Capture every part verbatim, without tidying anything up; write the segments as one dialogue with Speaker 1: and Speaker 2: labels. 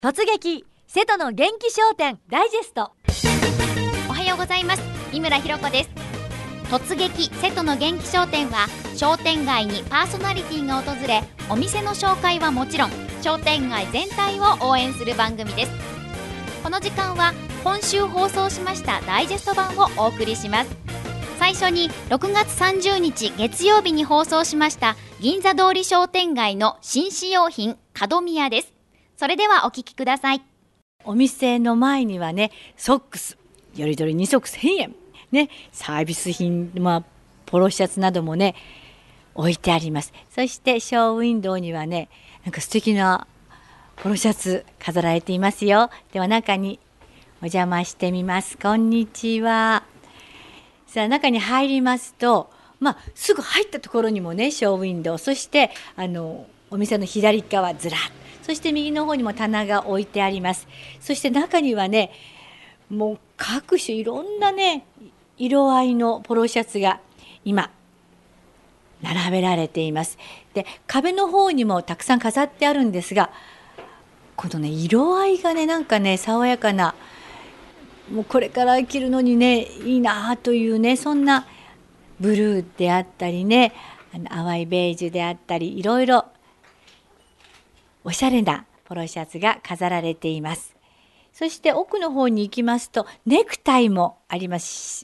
Speaker 1: 突撃瀬戸の元気商店ダイジェスト。
Speaker 2: おはようございます。三村ひろ子です。突撃瀬戸の元気商店は、商店街にパーソナリティが訪れ、お店の紹介はもちろん、商店街全体を応援する番組です。この時間は今週放送しましたダイジェスト版をお送りします。最初にろくがつさんじゅうにち月曜日に放送しました銀座通り商店街の紳士用品角宮です。それではお聞きください。
Speaker 1: お店の前にはね、ソックスよりどりにそくせんえんね、サービス品、まあ、ポロシャツなどもね置いてあります。そしてショーウィンドウにはね、なんか素敵なポロシャツ飾られていますよ。では中にお邪魔してみます。こんにちは。さあ中に入りますと、まあ、すぐ入ったところにもねショーウィンドウ、そしてあのお店の左側ずらっ、そして右の方にも棚が置いてあります。そして中にはね、もう各種いろんなね色合いのポロシャツが今並べられています。で、壁の方にもたくさん飾ってあるんですが、このね色合いがねなんかね爽やかな、もうこれから着るのにねいいなというね、そんなブルーであったりね、あの淡いベージュであったり、いろいろおしゃれなポロシャツが飾られています。そして奥の方に行きますと、ネクタイもあります。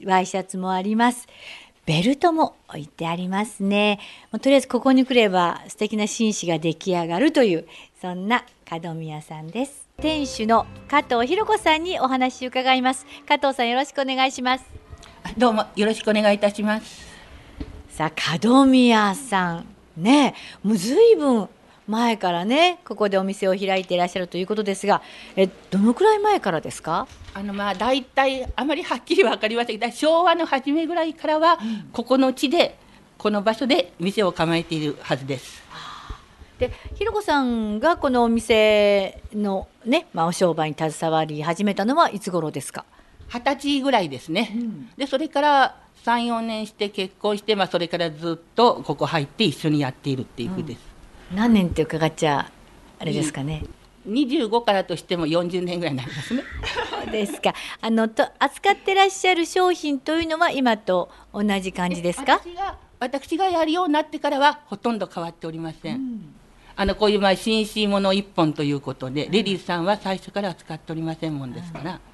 Speaker 1: ワイシャツもあります。ベルトも置いてありますね。もうとりあえずここに来れば素敵な紳士が出来上がるという、そんな角宮さんです。店主の加藤ひろ子さんにお話を伺います。加藤さん、よろしくお願いします。
Speaker 3: どうもよろしくお願いいたします。
Speaker 1: さあ角宮さんね、もうずいぶん前からねここでお店を開いていらっしゃるということですが、えどのくらい前からですか？
Speaker 3: あのまあだいたいあまりはっきり分かりませんけど、昭和の初めぐらいからは、うん、ここの地でこの場所で店を構えているはずです。
Speaker 1: で、ひろこさんがこのお店のね、まあ、お商売に携わり始めたのはいつ頃ですか？
Speaker 3: 二十歳ぐらいですね、うん、でそれからさん、よねんして結婚して、まあ、それからずっとここ入って一緒にやっているっていうふうです。
Speaker 1: うん、何年って伺っちゃあれですかね。
Speaker 3: にじゅうごからとしてもよんじゅうねんぐらいになりますね。
Speaker 1: そうですか。あのと扱ってらっしゃる商品というのは今と同じ感じですか？
Speaker 3: 私が私がやるようになってからはほとんど変わっておりません。うん、あのこういうまあ紳士もの一本ということで、うん、レディーさんは最初から扱っておりませんもんですから、うん、はい、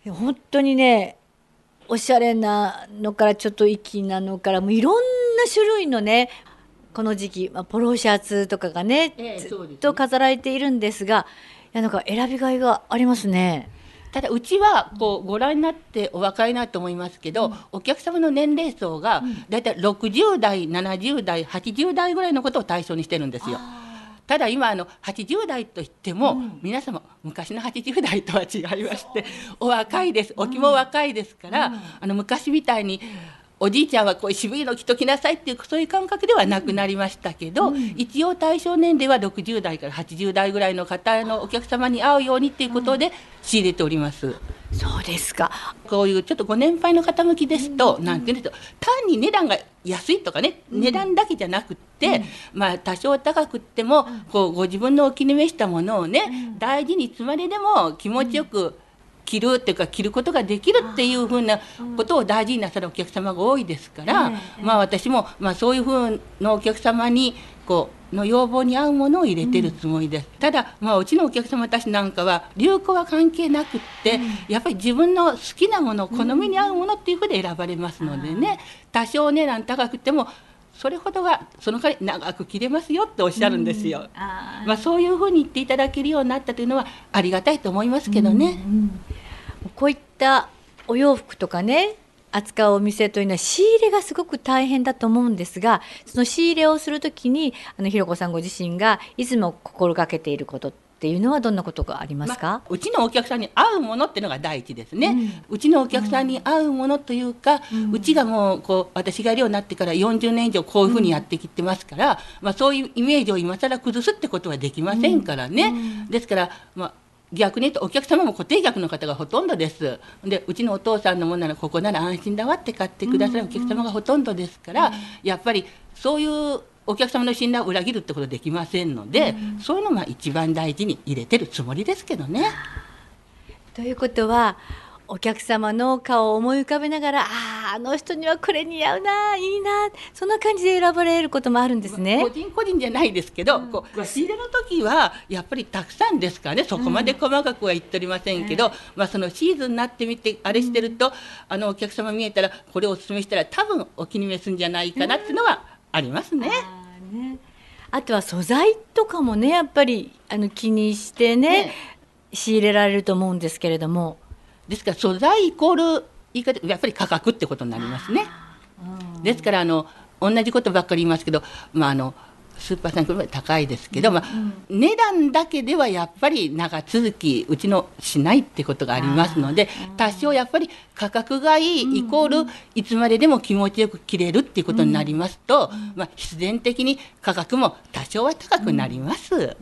Speaker 1: 本当にねおしゃれなのからちょっと粋なのから、もういろんな種類のね、この時期、まあ、ポロシャツとかがね、えー、ずっと飾られているんですが、いやなんか選びがいがありますね。
Speaker 3: ただうちはこうご覧になってお分かりになると思いますけど、うん、お客様の年齢層がだいたいろくじゅうだい、ななじゅうだい、はちじゅうだいぐらいのことを対象にしてるんですよ。ただ今あのはちじゅうだいといっても、うん、皆様昔のはちじゅうだいとは違いまして、お若いです。お気も若いですから、うん、あの昔みたいにおじいちゃんはこう渋いの着ときなさいっていうそういう感覚ではなくなりましたけど、うん、一応対象年齢はろくじゅうだいからはちじゅうだいぐらいの方のお客様に合うようにっていうことで仕入れております。
Speaker 1: そうですか。
Speaker 3: こういうちょっとご年配の方向きですと、うん、なんていうんですか、単に値段が安いとかね、うん、値段だけじゃなくって、うん、まあ多少高くっても、うん、こうご自分のお気に召したものをね、うん、大事につまででも気持ちよく着るっていうか着ることができるっていうふうなことを大事になさるお客様が多いですから、まあ私もまあそういうふうなお客様にこうの要望に合うものを入れてるつもりです。うん、ただまあうちのお客様たちなんかは流行は関係なくって、うん、やっぱり自分の好きなもの、好みに合うものっていうふうで選ばれますのでね、多少値段高くてもそれほどはその代わり長く着れますよっておっしゃるんですよ。うん、あまあ、そういうふうに言っていただけるようになったというのはありがたいと思いますけどね。うんうん、
Speaker 1: こういったお洋服とかね扱うお店というのは仕入れがすごく大変だと思うんですが、その仕入れをするときにあのひろこさんご自身がいつも心がけていることっていうのはどんなことがありますか？まあ、
Speaker 3: うちのお客さんに合うものっていうのが第一ですね。うん、うちのお客さんに合うものというか、うん、うちがもうこう私がやるようになってからよんじゅうねん以上こういうふうにやってきてますから、うん、まあ、そういうイメージを今更崩すってことはできませんからね。うんうん、ですから、まあ逆に言うとお客様も固定客の方がほとんどです。でうちのお父さんのものならここなら安心だわって買ってくださるお客様がほとんどですから、うんうん、やっぱりそういうお客様の信頼を裏切るってことできませんので、うん、そういうのが一番大事に入れてるつもりですけどね。
Speaker 1: ということはお客様の顔を思い浮かべながら、ああ、あの人にはこれ似合うな、いいな、そんな感じで選ばれることもあるんですね。
Speaker 3: 個人個人じゃないですけど、うん、こう仕入れの時はやっぱりたくさんですからね、そこまで細かくは言っておりませんけど、うん、まあ、そのシーズンになってみてあれしてると、うん、あのお客様見えたらこれをお勧めしたら多分お気に召すんじゃないかなっていうのはありますね。
Speaker 1: うん、あね、あとは素材とかもね、やっぱりあの気にしてね、ね、仕入れられると思うんですけれども、
Speaker 3: ですから素材イコール言い方やっぱり価格ってことになりますね。うん、ですからあの同じことばっかり言いますけど、まあ、あのスーパーさんは高いですけど、うん、まあ、値段だけではやっぱり長続きうちのしないってことがありますので、多少やっぱり価格がいいイコールいつまででも気持ちよく着れるっていうことになりますと、うん、まあ、必然的に価格も多少は高くなります。うんうん、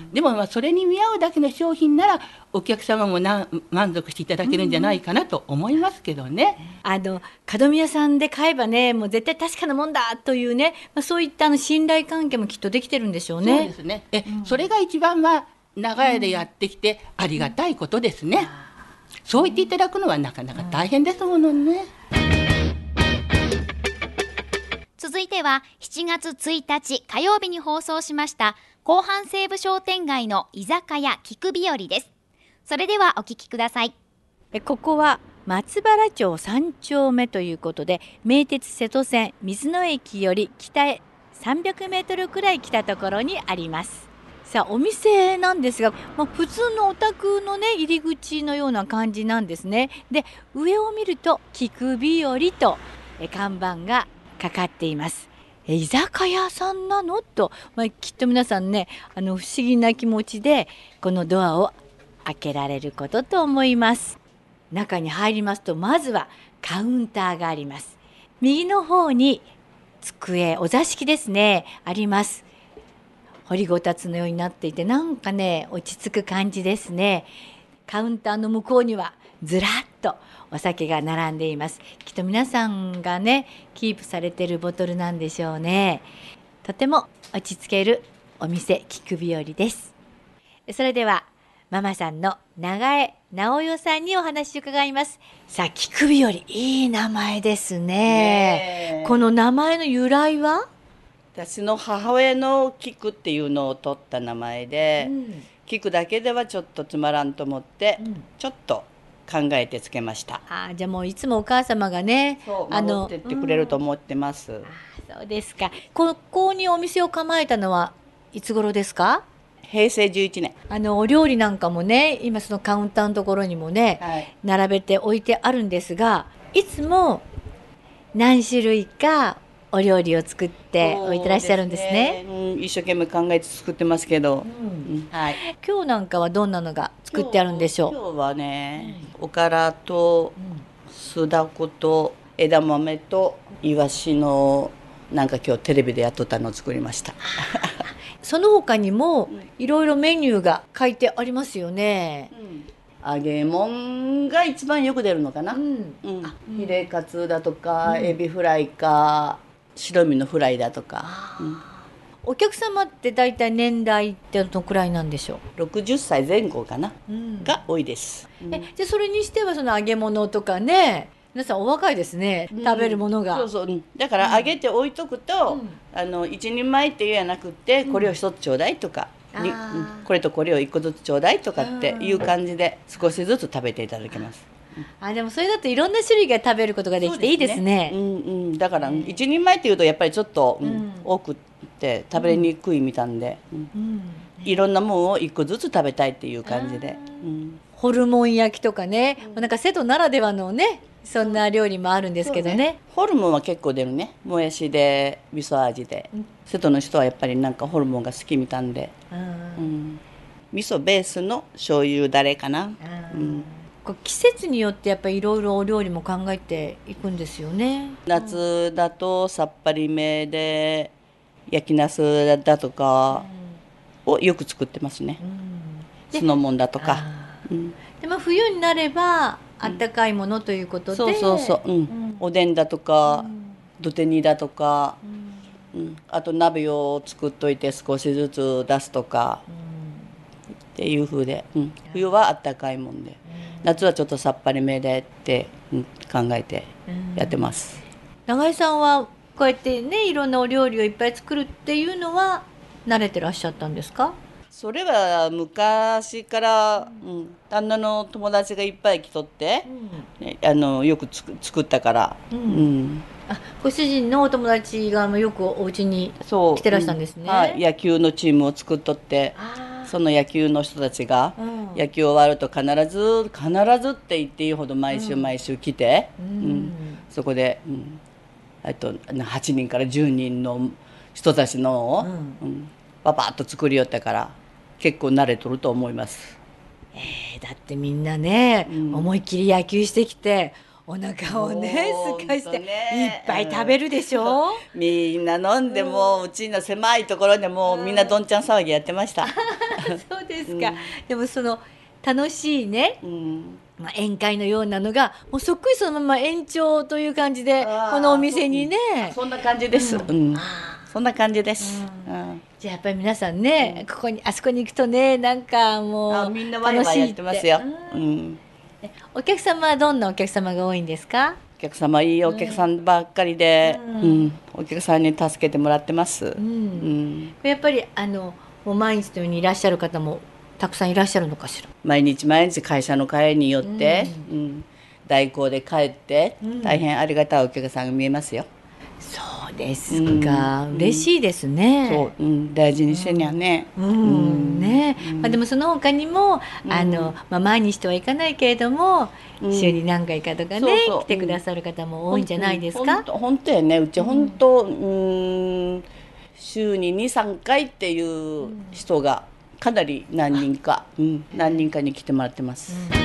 Speaker 3: でもまあそれに見合うだけの商品ならお客様もな満足していただけるんじゃないかなと思いますけどね。
Speaker 1: うん、あの門宮さんで買えばね、もう絶対確かなもんだというね、まあ、そういったあの信頼関係もきっとできてるんでしょうね。
Speaker 3: そうですね。え、うん、それが一番は長屋でやってきてありがたいことですね。うん、そう言っていただくのはなかなか大変ですものね。
Speaker 2: 続いてはしちがつついたち火曜日に放送しました広範西部商店街の居酒屋菊日和です。それではお聞きください。
Speaker 1: ここは松原町さん丁目ということで、名鉄瀬戸線水野駅より北へさんびゃくメートルくらい来たところにあります。さあお店なんですが、まあ、普通のお宅のね入り口のような感じなんですね。で上を見ると菊日和とえ看板がかかっています。え居酒屋さんなのと、まあ、きっと皆さんねあの不思議な気持ちでこのドアを開けられることと思います。中に入りますとまずはカウンターがあります。右の方に机、お座敷ですねあります。掘りごたつのようになっていて、なんかね落ち着く感じですね。カウンターの向こうにはずらっとお酒が並んでいます。きっと皆さんがねキープされているボトルなんでしょうね。とても落ち着けるお店菊日和です。それではママさんの長江直代さんにお話を伺います。さあ菊日和、いい名前ですね。ねこの名前の由来は、
Speaker 4: 私の母親の菊っていうのを取った名前で、うん、菊だけではちょっとつまらんと思って、うん、ちょっと考えてつけました。
Speaker 1: あ、じゃあもういつもお母様がね
Speaker 4: あの守ってってくれると思ってます。うん、
Speaker 1: あ、そうですか。ここにお店を構えたのはいつ頃ですか？
Speaker 4: へいせいじゅういちねん。
Speaker 1: あのお料理なんかもね今そのカウンターのところにもね、はい、並べて置いてあるんですが、いつも何種類かお料理を作って置いてらっしゃるんですね。
Speaker 4: うん、一生懸命考えて作ってますけど、うんうん、
Speaker 1: はい、今日なんかはどんなのが作ってあるんでしょう？
Speaker 4: 今日、今日はね、うん、おからと酢だこと枝豆とイワシのなんか今日テレビでやっとったのを作りました。
Speaker 1: その他にもいろいろメニューが書いてありますよね。
Speaker 4: うん、揚げ物が一番よく出るのかな。うんうん、ヒレカツだとか、うん、エビフライか白身のフライだとか。うん、
Speaker 1: お客様ってだいたい年代ってどのくらいなんでしょう？
Speaker 4: ろくじゅっさいぜん後かな、うん、が多いです。
Speaker 1: うん、えじゃあそれにしてはその揚げ物とかね、皆さんお若いですね、うん、食べるものが。
Speaker 4: そうそう、うん、だから揚げて置いとくと、うん、あの一人前っていうんじゃなくて、うん、これを一つちょうだいとか、うん、これとこれを一個ずつちょうだいとかっていう感じで少しずつ食べていただけます。
Speaker 1: あ、でもそれだといろんな種類が食べることができていいですね。
Speaker 4: うんうん、だから一人前っていうとやっぱりちょっと、うん、多くって食べにくいみたいで、うんうん、いろんなものを一個ずつ食べたいっていう感じで、うん、
Speaker 1: ホルモン焼きとかね、うん、なんか瀬戸ならではのねそんな料理もあるんですけど ね, ね
Speaker 4: ホルモンは結構出るね。もやしで味噌味で、うん、瀬戸の人はやっぱりなんかホルモンが好きみたいで、うんうん、味噌ベースの醤油だれかな、うん、
Speaker 1: こう季節によってやっぱりいろいろお料理も考えていくんですよね。
Speaker 4: 夏だとさっぱりめで焼きナスだとかをよく作ってますね、うん、酢の物だとか、
Speaker 1: うん、でも冬になればあったかいものということで、
Speaker 4: そうそうそう、うんうん、おでんだとか、うん、土手煮だとか、 うん、あと鍋を作っといて少しずつ出すとか、っていう風で、うん、冬はあったかいもんで、夏はちょっとさっぱりめでって、うん、考えてやってます。
Speaker 1: 永井さんはこうやってねいろんなお料理をいっぱい作るっていうのは慣れてらっしゃったんですか？
Speaker 4: それは昔から、うん、旦那の友達がいっぱい来とって、うんね、あのよくつく作ったから、うんうん、
Speaker 1: あご主人のお友達がよくお家に来てらしたんですね、
Speaker 4: うんはい、野球のチームを作っとって、その野球の人たちが、うん、野球終わると必ず必ずって言っていいほど毎週毎週来て、うんうん、そこで、うん、あとはちにんからじゅうにんの人たちのを、うんうん、パパッと作りよったから結構慣れとると思います。
Speaker 1: えー、だってみんなね、うん、思いっきり野球してきてお腹をねすかしていっぱい食べるでしょ、
Speaker 4: うん、みんな飲んでも、うん、うちの狭いところでもうみんなどんちゃん騒ぎやってました。
Speaker 1: そうですか、うん、でもその楽しいね、うんまあ、宴会のようなのがもうそっくりそのまま延長という感じでこのお店にね
Speaker 4: そ, そんな感じです、うんうん、そんな感じです、うんうん、
Speaker 1: じゃあやっぱり皆さんね、うん、ここにあそこに行くとねなんかもう
Speaker 4: みんなワイワイやってますよ、うんうん、
Speaker 1: お客様はどんなお客様が多いんですか？
Speaker 4: お客様いいお客さんばっかりで、うんうん、お客さんに助けてもらってます、うんうん、
Speaker 1: やっぱりあのもう毎日のようにいらっしゃる方もたくさんいらっしゃるのかしら？
Speaker 4: 毎日毎日会社の会によって、うんうん、代行で帰って、うん、大変ありがたいお客さんが見えますよ。
Speaker 1: そうですか、うん、嬉しいですね。
Speaker 4: そう、うん、大事にしてにゃね、
Speaker 1: うんうんねうんまあ、でもその他にもあの、まあ、毎日とはいかないけれども、うん、週に何回かとかね、そうそう来てくださる方も多いんじゃないですか？
Speaker 4: 本当やね、うち本当、うん、週ににさんかいっていう人がかなり何人か、うん、何人かに来てもらってます、うん、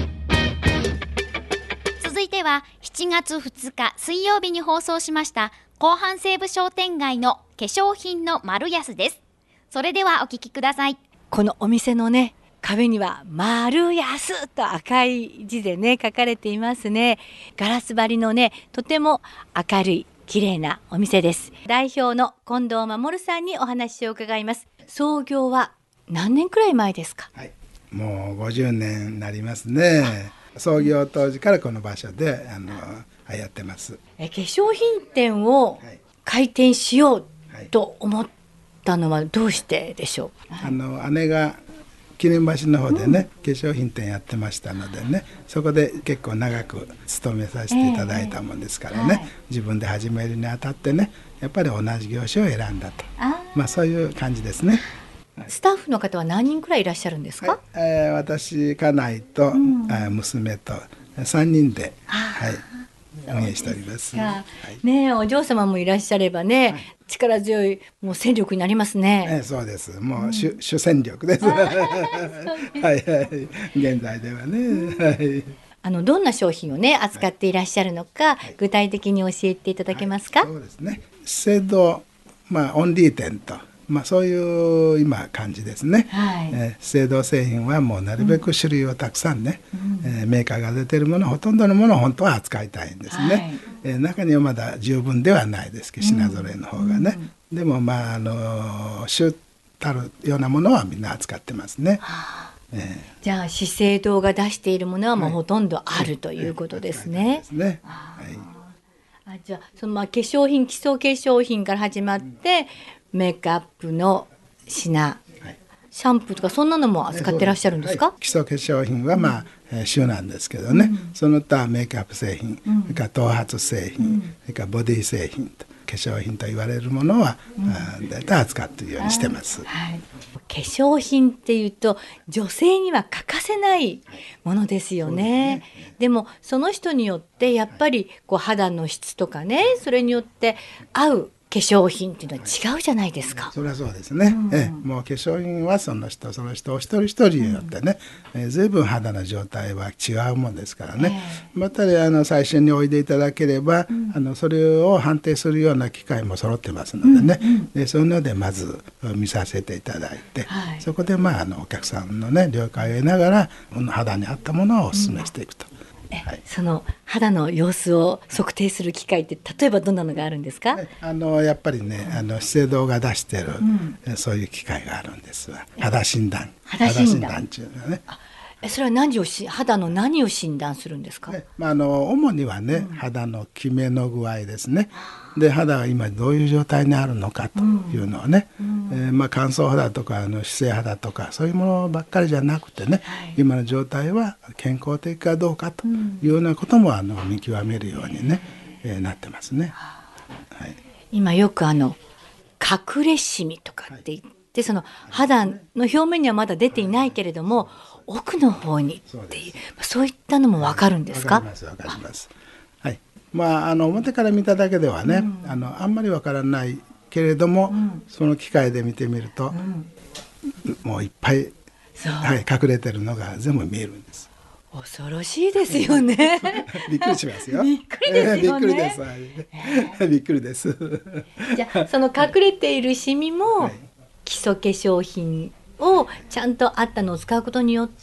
Speaker 2: 続いてはしちがつふつか水曜日に放送しました後半西武商店街の化粧品の丸安です。それではお聞きください。
Speaker 1: このお店のね壁には丸安と赤い字でね書かれていますね。ガラス張りのねとても明るい綺麗なお店です。代表の近藤守さんにお話を伺います。創業は何年くらい前ですか？
Speaker 5: はい、もうごじゅうねんになりますね。創業当時からこの場所であのやってます。
Speaker 1: え化粧品店を開店しようと思ったのはどうしてでしょう？
Speaker 5: あの姉が記念橋の方でね、うん、化粧品店やってましたのでね、そこで結構長く勤めさせていただいたもんですからね、えーはい、自分で始めるにあたってねやっぱり同じ業種を選んだと、あまあそういう感じですね。
Speaker 1: スタッフの方は何人くらいいらっしゃるんですか？
Speaker 5: はいえー、私家内と、うん、娘とさんにんで、はい、運営しております。はい、
Speaker 1: ねお嬢様もいらっしゃればね、はい、力強いもう戦力になりますね。
Speaker 5: えー、そうですもう、うん、主, 主戦力です。はいはい現在ではね、うん、はい
Speaker 1: あのどんな商品をね扱っていらっしゃるのか、はい、具体的に教えていただけますか？
Speaker 5: はい、そうですね資生堂、まあ、オンリー店とまあ、そういう今感じですね、はいえー、資生堂製品はもうなるべく種類をたくさんね、うんえー、メーカーが出てるものほとんどのものを本当は扱いたいんですね、はいえー、中にはまだ十分ではないですけど品揃えの方がね、うん、でもまああの主たるようなものはみんな扱ってますね、はあ
Speaker 1: えー、じゃあ資生堂が出しているものはもうほとんどある、はい、ということですね、
Speaker 5: ですね、はい、
Speaker 1: あじゃあそのまあ化粧品基礎化粧品から始まって、うんメイクアップの品、はい、シャンプーとかそんなのも扱ってらっしゃるんですか？はい、
Speaker 5: 基礎化粧品はまあ、うんえー、主なんですけどね、うん、その他メイクアップ製品、うん、それから頭髪製品、うん、それからボディ製品と化粧品と言われるものは、うん、だいたい扱っているようにしてます、はい、
Speaker 1: 化粧品っていうと女性には欠かせないものですよね、はい、でもその人によってやっぱりこう肌の質とかねそれによって合う化粧品っていうのは違うじゃないですか。
Speaker 5: それはそうですね、うん、えもう化粧品はその人その人一人一人によってね、うん、え随分肌の状態は違うもんですからね、えー、またあの最初においでいただければ、うん、あのそれを判定するような機会も揃ってますのでね、うんうん、でそういうのでまず見させていただいて、はい、そこで、まあ、あのお客さんのね了解を得ながら肌に合ったものをお勧めしていくと、 はい、
Speaker 1: その肌の様子を測定する機械って例えばどんなのがあるんですか？
Speaker 5: はい、あのやっぱりね、あの資生堂が出してる、うん、そういう機械があるんですわ。肌診断、
Speaker 1: 肌診断
Speaker 5: っていうのはね。
Speaker 1: それは何をし肌の何を診断するんですか？
Speaker 5: ね、まあ、あの主にはね、うん、肌のキメの具合ですね。で肌が今どういう状態にあるのかというのをね、うんえーまあ、乾燥肌とかあの脂性肌とかそういうものばっかりじゃなくてね、はい、今の状態は健康的かどうかというようなこともあの見極めるようにね、えー、なってますね。はい、
Speaker 1: 今よくあの隠れシミとかって言って、はい、その肌の表面にはまだ出ていないけれども奥の方にっていう、そういったのも分かるんですか？
Speaker 5: 分かります分かります。はい、まああの表から見ただけではね、うん、あのあんまり分からないけれども、うん、その機械で見てみると、うん、もういっぱい、はい、隠れてるのが全部見えるんです。
Speaker 1: 恐ろしいですよね。
Speaker 5: びっくりしますよ。
Speaker 1: びっくりですよね。
Speaker 5: びっくりです。はい、びっくりです。
Speaker 1: じゃあその隠れているシミも、はい、基礎化粧品をちゃんとあったのを使うことによって、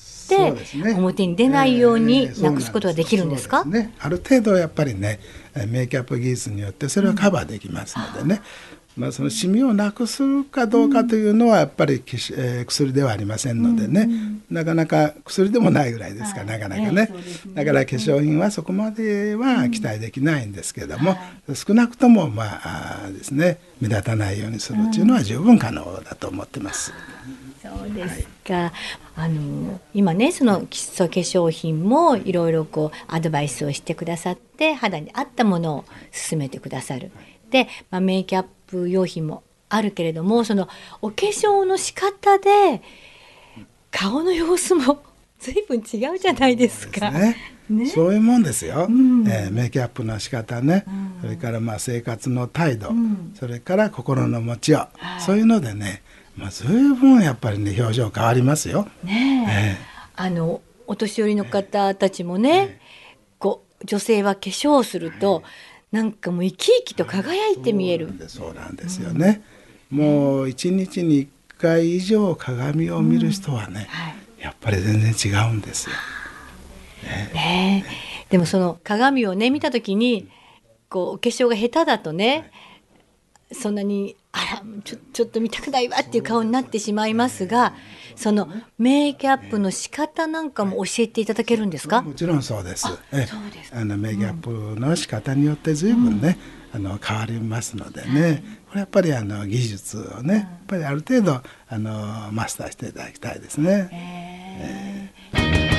Speaker 1: ね、表に出ないようになくすことができるんですか？
Speaker 5: えー、そうですね、ある程度やっぱりねメイキャップ技術によってそれはカバーできますのでね、うん、まあ、そのシミをなくすかどうかというのはやっぱり、えー、薬ではありませんのでね、うん、なかなか薬でもないぐらいですから、はい、なかなかね、えー、だから化粧品はそこまでは期待できないんですけども、うん、はい、少なくともまあですね目立たないようにするというのは十分可能だと思ってます。
Speaker 1: うん、そうですか。はい、あの今ねその基礎化粧品もいろいろこうアドバイスをしてくださって肌に合ったものを勧めてくださる。で、まあ、メイキャップ用品もあるけれどもそのお化粧の仕方で顔の様子も随分違うじゃないですか。
Speaker 5: そうですね。ね、そういうもんですよ、うん、えー、メイキャップの仕方ね、うん、それからまあ生活の態度、うん、それから心の持ちよう、はい、そういうのでね、まあ、随分やっぱりね表情変わりますよ。
Speaker 1: ねえ、えー、あのお年寄りの方たちもね、えー、こう女性は化粧をすると、えー、なんかもう生き生きと輝いて見える。
Speaker 5: そうなんですよね、うん、もう一日に一回以上鏡を見る人はね、うん、はい、やっぱり全然違うんですよ。
Speaker 1: ね、でもその鏡をね見た時にこうお化粧が下手だとね、はい、そんなにあらちょ、ちょっと見たくないわっていう顔になってしまいますが、そのメイキャップの仕方なんかも教えていただけるんですか？
Speaker 5: もちろんそうです。えそうですか。あのメイキャップの仕方によって随分ね、うん、あの変わりますのでね、はい、これやっぱりあの技術をね、やっぱりある程度あのマスターしていただきたいですね。えーえー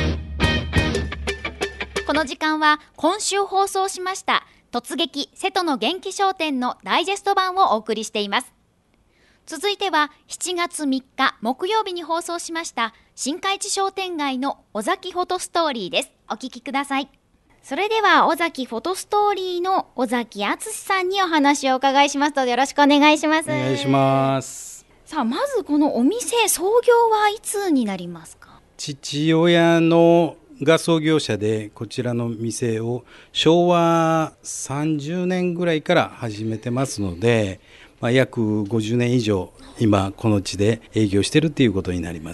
Speaker 2: この時間は今週放送しました突撃瀬戸の元気商店のダイジェスト版をお送りしています。続いてはしちがつみっか木曜日に放送しました新海地商店街の尾崎フォトストーリーです。お聞きください。それでは尾崎フォトストーリーの尾崎敦さんにお話をお伺いしますのでよろしくお願いします。
Speaker 6: お願いします。
Speaker 2: さあまずこのお店創業はいつになりますか？
Speaker 6: 父親のが創業者でこちらの店をしょうわさんじゅうねんぐらいから始めてますので、まあ、約ごじゅうねん以上今この地で営業してるっていうことになります。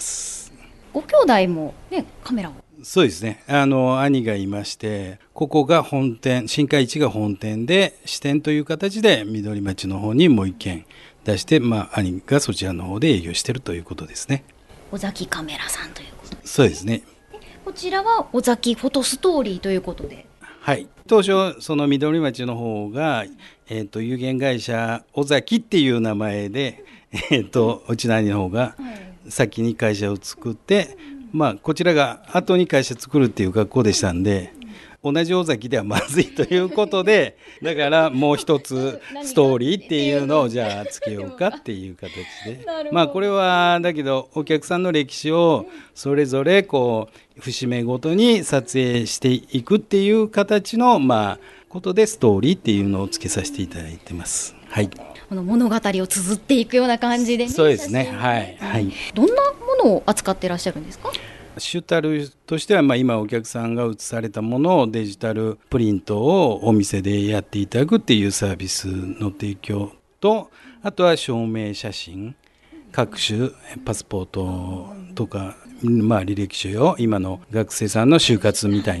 Speaker 2: ご兄弟もねカメラを。
Speaker 6: そうですね、あの兄がいましてここが本店、新海地が本店で支店という形で緑町の方にもう一軒出して、まあ、兄がそちらの方で営業してるということですね。
Speaker 2: 尾崎カメラさんということですね。
Speaker 6: そうですね。
Speaker 2: こちらは尾崎フォトストーリーということで、
Speaker 6: はい、当初その緑町の方が、えー、と有限会社尾崎っていう名前で、えー、とうちの兄の方が先に会社を作って、まあ、こちらが後に会社作るっていう学校でしたんで同じ尾崎ではまずいということでだからもう一つストーリーっていうのをじゃあつけようかっていう形でまあこれはだけどお客さんの歴史をそれぞれこう節目ごとに撮影していくっていう形のまあことでストーリーっていうのをつけさせていただいてます。はい、
Speaker 2: この物語を綴っていくような感じで、ね、
Speaker 6: そうですね、はい、はい、
Speaker 2: どんなものを扱っていらっしゃるんですか？
Speaker 6: 主たるとしては、まあ、今お客さんが写されたものをデジタルプリントをお店でやっていただくっていうサービスの提供と、あとは証明写真、各種パスポートとか、まあ、履歴書よ今の学生さんの就活みたいな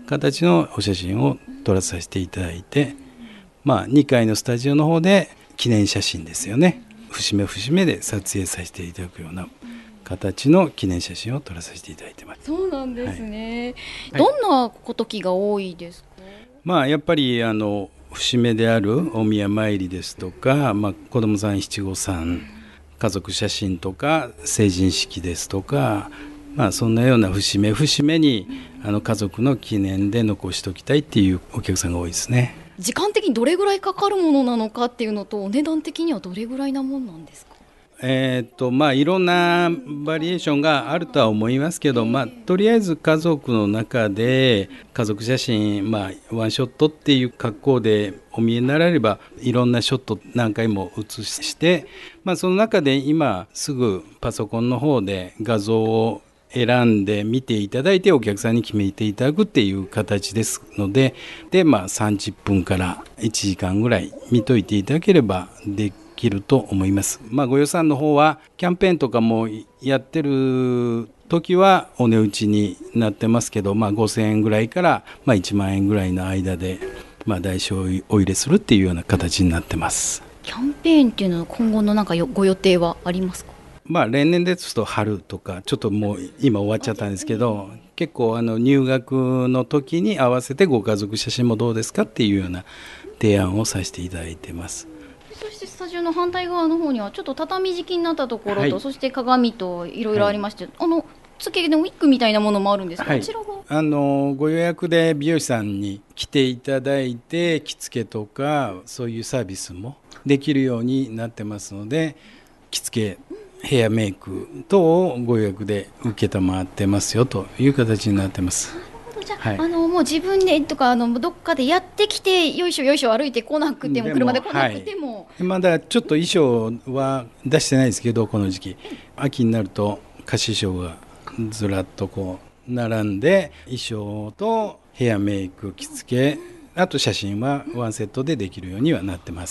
Speaker 6: 形のお写真を撮らさせていただいて、まあ、にかいのスタジオの方で記念写真ですよね、節目節目で撮影させていただくような形の記念写真を撮らさせていただいてます。
Speaker 7: そうなんですね、
Speaker 6: はい、
Speaker 7: どんな時が多いですか？
Speaker 6: まあ、やっぱりあの節目であるお宮参りですとか、まあ、子どもさん七五三、家族写真とか成人式ですとか、まあ、そんなような節目節目にあの家族の記念で残しておきたいっていうお客さんが多いですね。
Speaker 7: 時間的にどれぐらいかかるものなのかっていうのと、お値段的にはどれぐらいなもんなんですか？
Speaker 6: えーっとまあ、いろんなバリエーションがあるとは思いますけど、まあ、とりあえず家族の中で家族写真、まあ、ワンショットっていう格好でお見えになられればいろんなショット何回も写して、まあ、その中で今すぐパソコンの方で画像を選んで見ていただいてお客さんに決めていただくっていう形ですので、で、まあ、さんじゅっぷんからいちじかんぐらい見といていただければできると思います。まあ、ご予算の方はキャンペーンとかもやってる時はお値打ちになってますけど、まあ、ごせんえんぐらいからまあいちまんえんぐらいの間でまあ代償をお入れするっていうような形になってます。
Speaker 7: キャンペーンっていうのは今後のなんかよご予定はありますか？
Speaker 6: まあ、例年ですと春とかちょっともう今終わっちゃったんですけど、結構あの入学の時に合わせてご家族写真もどうですかっていうような提案をさせていただいてます。
Speaker 7: そしてスタジオの反対側の方にはちょっと畳敷きになったところと、
Speaker 6: はい、
Speaker 7: そして鏡といろいろありまして、はい、あの付け根のウィッグみたいなものもあるんですが、
Speaker 6: はい、
Speaker 7: こちらは
Speaker 6: あのご予約で美容師さんに来ていただいて着付けとかそういうサービスもできるようになってますので、着付けヘアメイク等をご予約で受けたまってますよという形になってます。
Speaker 7: じゃあ、はい、あのもう自分でとかあのどっかでやってきてよいしょよいしょ歩いてこなくても車で来なくても、
Speaker 6: はい、まだちょっと衣装は出してないですけど、この時期秋になると貸し衣装がずらっとこう並んで、衣装とヘアメイク着付けあと写真はワンセットでできるようにはなってます。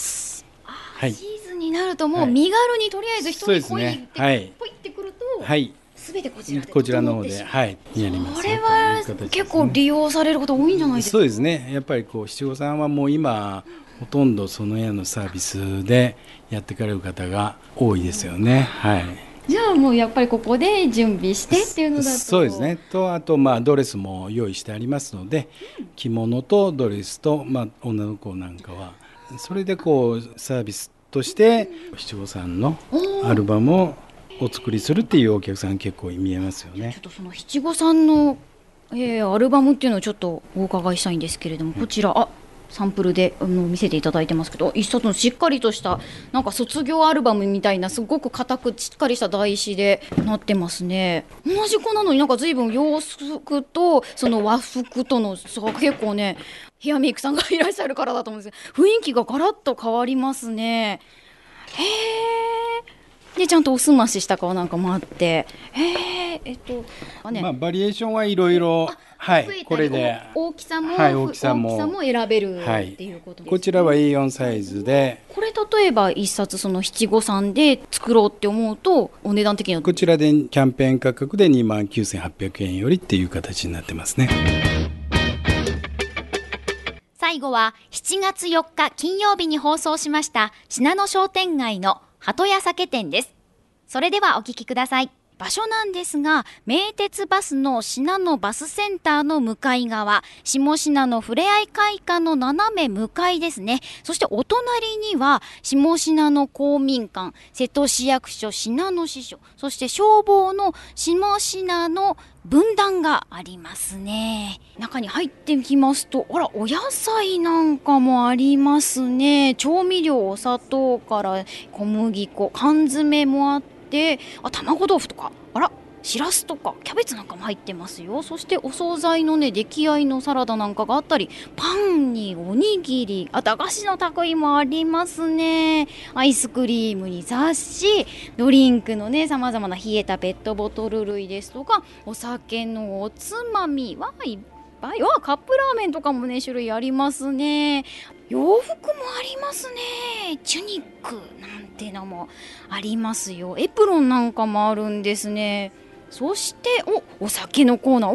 Speaker 7: はい、シーズンになるともう身軽にとりあえず人に来いってポイってくると、はい、全てこちらで
Speaker 6: こちらの方で、はい、やります。
Speaker 7: これは結構利用されること多いんじゃないですか？
Speaker 6: そうですね。やっぱりこう七五三はもう今ほとんどそのようなサービスでやってかれる方が多いですよね。はい。
Speaker 7: じゃあもうやっぱりここで準備してっていうのだと、
Speaker 6: そうですね。とあとまあドレスも用意してありますので、着物とドレスとまあ女の子なんかはそれでこうサービスとして七五三のアルバムをお作りするっていうお客さん結構見えますよね。
Speaker 7: ちょっとその七五三の、えー、アルバムっていうのをちょっとお伺いしたいんですけれども、こちらあサンプルであの見せていただいてますけど、一冊のしっかりとしたなんか卒業アルバムみたいなすごく硬くしっかりした台紙でなってますね。同じ子なのになんか随分洋服とその和服との差が結構ね、ヘアメイクさんがいらっしゃるからだと思うんですけど、雰囲気がガラッと変わりますね。へー、でちゃんとおすましした顔なんかもあって、へー、えっとあ、ね、
Speaker 6: まあ、バリエーションはいろいろ、はい、これで
Speaker 7: 大きさも、
Speaker 6: はい、大きさも、
Speaker 7: 大きさも選べるっていうことですね。
Speaker 6: こちらは エーよん サイズで、
Speaker 7: これ例えば一冊その七五三で作ろうって思うとお値段的には
Speaker 6: こちらでキャンペーン価格でにまんきゅうせんはっぴゃくえんよりっていう形になってますね。
Speaker 2: 最後はしちがつよっか金曜日に放送しました信濃商店街の鳩屋酒店です。それではお聞きください。場所なんですが、名鉄バスの信濃バスセンターの向かい側、下信濃ふれあい会館の斜め向かいですね。そしてお隣には下信濃公民館、瀬戸市役所信濃支所、そして消防の下信濃分団がありますね。中に入ってきますと、あら、お野菜なんかもありますね。調味料、お砂糖から小麦粉、缶詰もあって、あ、卵豆腐とか、あら、しらすとかキャベツなんかも入ってますよ。そしてお惣菜のね、出来合いのサラダなんかがあったり、パンにおにぎり、あ、駄菓子の類もありますね。アイスクリームに雑誌、ドリンクのね、さまざまな冷えたペットボトル類ですとか、お酒のおつまみはいっぱい、わ、カップラーメンとかもね、種類ありますね。洋服もありますね。チュニックなんてのもありますよ。エプロンなんかもあるんですね。そしておお酒のコーナー、お大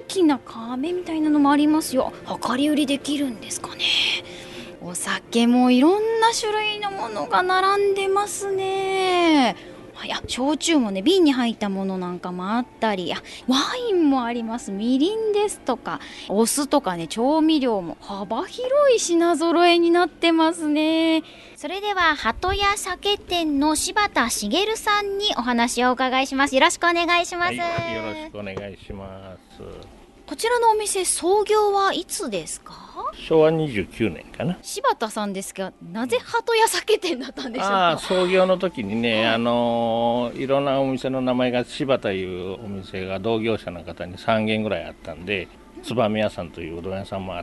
Speaker 7: きな甕みたいなのもありますよ。量り売りできるんですかね。お酒もいろんな種類のものが並んでますね。いや、焼酎もね、瓶に入ったものなんかもあったり、あ、ワインもあります。みりんですとかお酢とかね、調味料も幅広い品揃えになってますね。
Speaker 2: それでは鳩屋酒店の柴田茂さんにお話をお伺いします。よろしくお願いします。
Speaker 8: はい、よろしくお願いします。
Speaker 7: こちらのお店、創業はいつですか？
Speaker 8: しょうわにじゅうきゅうねんかな。
Speaker 7: 柴田さんですが、なぜ鳩屋酒店だったんでしょうか？
Speaker 8: ああ、創業の時にね、あのーいろんなお店の名前が柴田いうお店が同業者の方にさんけんぐらいあったんで、燕屋さんといううどん屋さんもあって、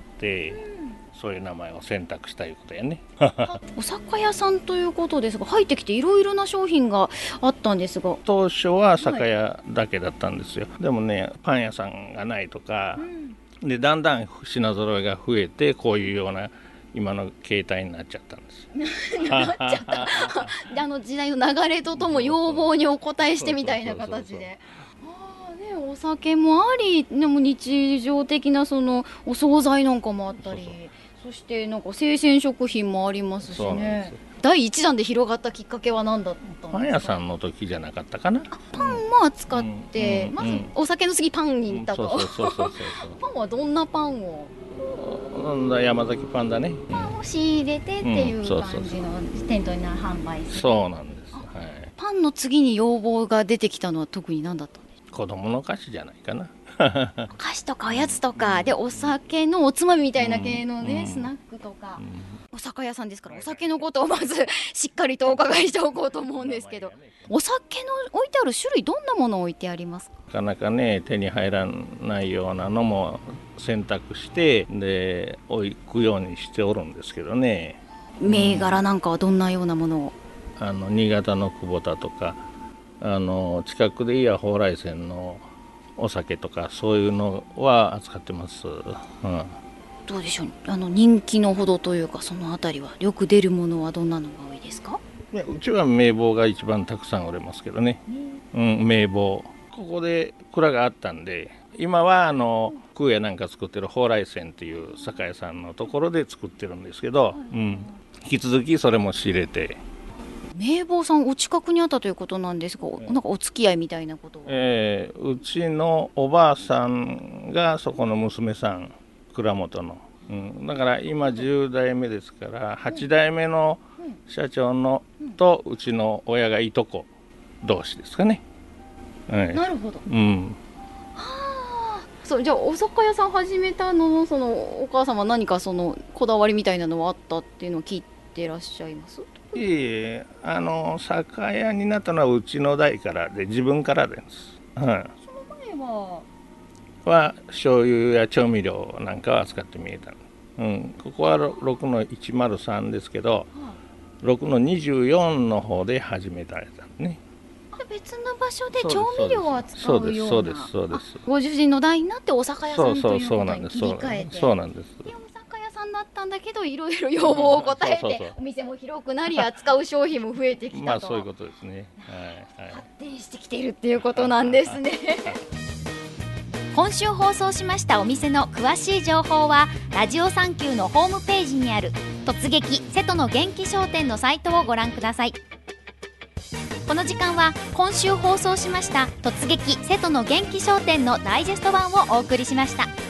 Speaker 8: そういう名前を選択したいうことやね。
Speaker 7: お酒屋さんということですが、入ってきていろいろな商品があったんですが、
Speaker 8: 当初は酒屋だけだったんですよ。でもね、パン屋さんがないとか、でだんだん品揃えが増えて、こういうような今の形態になっちゃったんです
Speaker 7: なっちゃったで、あの時代の流れととも要望にお応えしてみたいな形で、あーね、お酒もあり、でも日常的なそのお惣菜なんかもあったり、
Speaker 8: そうそう
Speaker 7: そしてなんか生鮮食品もありますし
Speaker 8: そうなんで
Speaker 7: ね
Speaker 8: すよ。
Speaker 7: 第一弾で広がったきっかけは何だったんですか？
Speaker 8: パン屋さんの時じゃなかったかな。
Speaker 7: パンも扱って、まず
Speaker 8: うんうん
Speaker 7: お酒の次パンに行ったと、
Speaker 8: そうそうそうそうそう
Speaker 7: パンはどんなパンを
Speaker 8: うんだ山崎パンだね。
Speaker 7: パンを仕入れてっていう
Speaker 8: うんそうそう
Speaker 7: 感じの店頭に販売する。
Speaker 8: そうなんです。はい。
Speaker 7: パンの次に要望が出てきたのは特に何だったんですか？
Speaker 8: 子供の菓子じゃないかな。
Speaker 7: お菓子とかおやつとかで、お酒のおつまみみたいな系のね、
Speaker 8: うん
Speaker 7: スナックとか、
Speaker 8: うん
Speaker 7: お酒屋さんですからお酒のことをまずしっかりとお伺いしておこうと思うんですけど、お酒の置いてある種類、どんなものを置いてありますか？
Speaker 8: なかなかね手に入らないようなのも選択してで置くようにしておるんですけどね。
Speaker 7: 銘柄なんかはどんなようなものを？
Speaker 8: あの新潟の久保田とか、あの近くでいや蓬莱泉のお酒とか、そういうのは扱ってます。うん、
Speaker 7: どうでしょう、あの人気のほどというか、そのあたりはよく出るものはどんなのが多いですか？
Speaker 8: ね、うちは名簿が一番たくさん売れますけどね。うん、名簿。ここで蔵があったんで、今はあの空やなんか作ってる蓬莱泉っていう酒屋さんのところで作ってるんですけど、うん、引き続きそれも仕入れて。
Speaker 7: 名簿さんお近くにあったということなんですが、なんかお付き合いみたいなことは？
Speaker 8: えーうちのおばあさんがそこの娘さん、蔵元の、うん、だから今じゅうだいめですからはちだいめの社長のとうちの親がいとこ同士ですかね。はい、
Speaker 7: なるほど。
Speaker 8: うん、
Speaker 7: そう、じゃあお酒屋さん始めたののそのお母様何かそのこだわりみたいなのはあったっていうのを聞いてらっしゃいます？
Speaker 8: いえいえ、あの酒屋になったのはうちの代からで自分からです。はい、
Speaker 7: その前は
Speaker 8: は醤油や調味料なんかは扱ってみえた、うん、ここはろくのいちまるさんですけど、ろくのにじゅうよんの方で始められたね。
Speaker 7: 別の場所で調味料を扱うような、
Speaker 8: そうですそうですそうです。
Speaker 7: ご主人の代になってお酒屋さんということに切り替えて、
Speaker 8: そうなんです。
Speaker 7: でお酒屋さんだったんだけど、いろいろ要望を応えてお店も広くなり、扱う商品も増えてきたと、
Speaker 8: まあそういうことですね。はいはい、
Speaker 7: 発展してきているっていうことなんですね。
Speaker 2: 今週放送しましたお店の詳しい情報はラジオサンキューのホームページにある突撃瀬戸の元気商店のサイトをご覧ください。この時間は今週放送しました突撃瀬戸の元気商店のダイジェスト版をお送りしました。